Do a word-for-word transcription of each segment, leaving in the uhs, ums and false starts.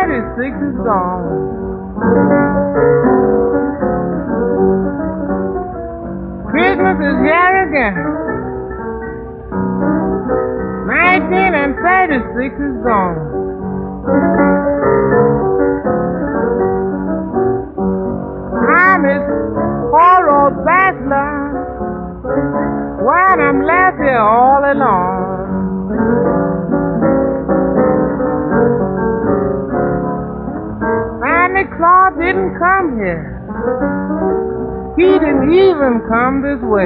thirty-six is gone. Christmas is here again. Nineteen and thirty-six is gone. I'm a poor old bachelor when I'm left here all alone. Santa Claus didn't come here. He didn't even come this way.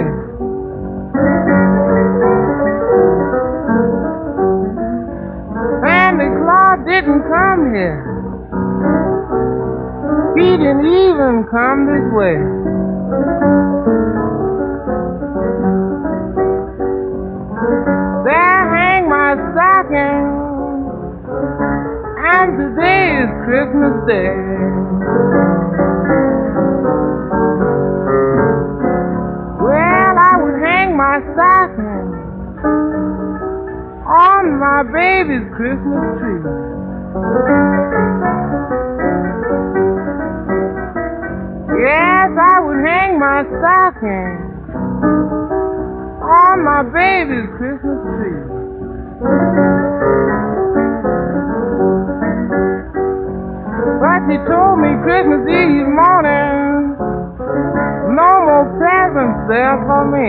Santa Claus didn't come here. He didn't even come this way. There hang my stocking, and today is Christmas Day. Well, I would hang my stocking on my baby's Christmas tree. Yes, I would hang my stocking on my baby's Christmas tree. But she told me Christmas Eve morning, no more presents there for me.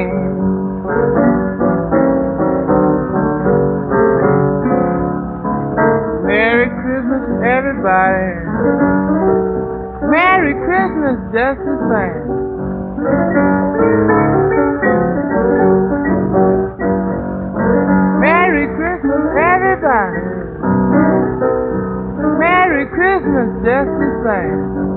Merry Christmas, everybody. Merry Christmas, just the same. Merry Christmas, everybody. Merry Christmas, just the same.